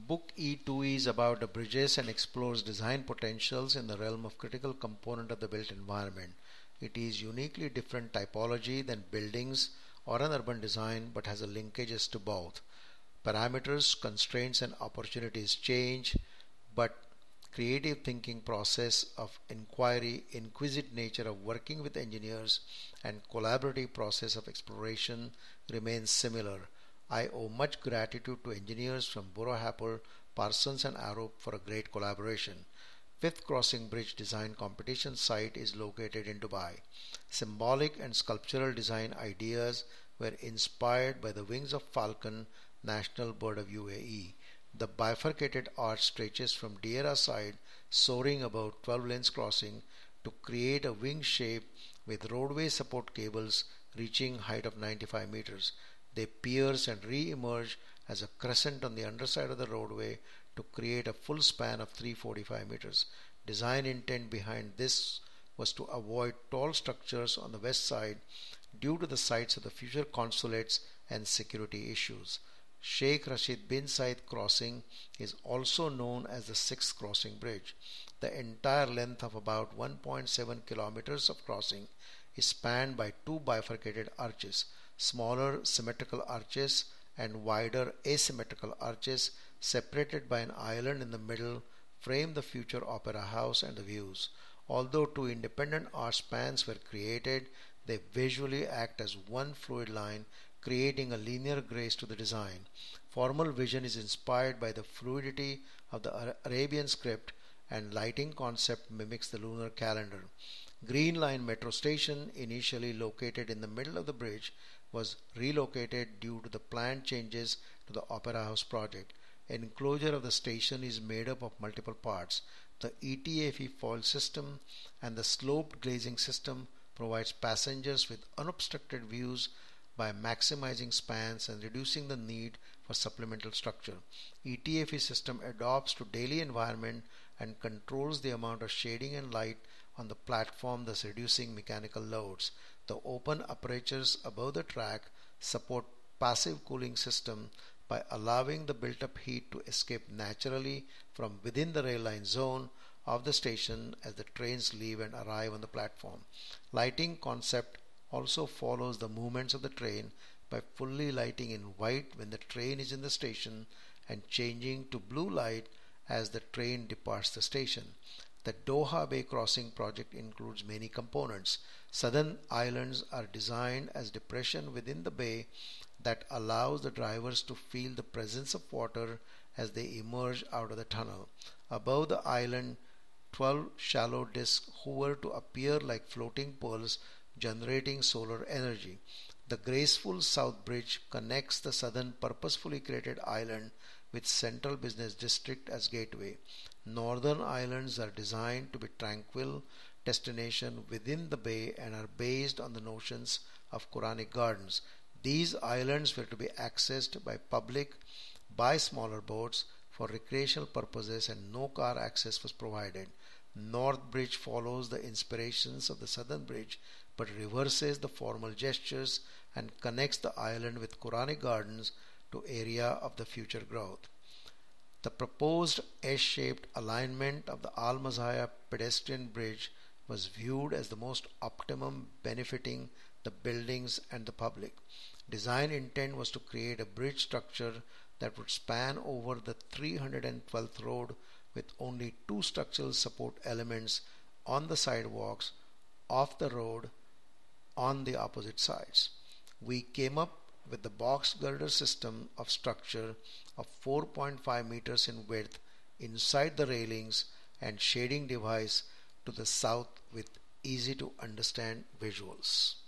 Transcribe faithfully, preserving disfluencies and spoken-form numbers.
Book E two is about the bridges and explores design potentials in the realm of critical component of the built environment. It is uniquely different typology than buildings or an urban design, but has a linkages to both. Parameters, constraints and opportunities change, but creative thinking process of inquiry, inquisitive nature of working with engineers and collaborative process of exploration remains similar. I owe much gratitude to engineers from Borough Harper, Parsons and Arup for a great collaboration. Fifth Crossing Bridge Design Competition site is located in Dubai. Symbolic and sculptural design ideas were inspired by the wings of falcon, national bird of U A E. The bifurcated arch stretches from Deira side, soaring about twelve lanes crossing, to create a wing shape with roadway support cables reaching height of ninety-five meters. They pierce and re-emerge as a crescent on the underside of the roadway to create a full span of three hundred forty-five meters. Design intent behind this was to avoid tall structures on the west side due to the sites of the future consulates and security issues. Sheikh Rashid bin Said Crossing is also known as the Sixth Crossing Bridge. The entire length of about one point seven kilometers of crossing is spanned by two bifurcated arches, smaller symmetrical arches and wider asymmetrical arches separated by an island in the middle frame the future opera house and the views. Although two independent arch spans were created, they visually act as one fluid line, creating a linear grace to the design. Formal vision is inspired by the fluidity of the Arabian script, and lighting concept mimics the lunar calendar. Green Line Metro Station, initially located in the middle of the bridge, was relocated due to the planned changes to the Opera House project. Enclosure of the station is made up of multiple parts. The E T F E foil system and the sloped glazing system provides passengers with unobstructed views by maximizing spans and reducing the need for supplemental structure. E T F E system adapts to daily environment and controls the amount of shading and light on the platform, thus reducing mechanical loads. The open apertures above the track support passive cooling system by allowing the built-up heat to escape naturally from within the rail line zone of the station as the trains leave and arrive on the platform. Lighting concept also follows the movements of the train by fully lighting in white when the train is in the station and changing to blue light as the train departs the station. The Doha Bay Crossing project includes many components. Southern islands are designed as depression within the bay that allows the drivers to feel the presence of water as they emerge out of the tunnel. Above the island, twelve shallow discs hover to appear like floating pearls, generating solar energy. The graceful South Bridge connects the southern purposefully created island with Central Business District as gateway. Northern islands are designed to be tranquil destination within the bay and are based on the notions of Quranic gardens. These islands were to be accessed by public by smaller boats for recreational purposes, and no car access was provided. North Bridge follows the inspirations of the Southern Bridge but reverses the formal gestures and connects the island with Quranic gardens to area of the future growth. The proposed S-shaped alignment of the Al Mazaya pedestrian bridge was viewed as the most optimum, benefiting the buildings and the public. Design intent was to create a bridge structure that would span over the three hundred twelfth road with only two structural support elements on the sidewalks of the road on the opposite sides. We came up with the box girder system of structure of four point five meters in width inside the railings and shading device to the south with easy to understand visuals.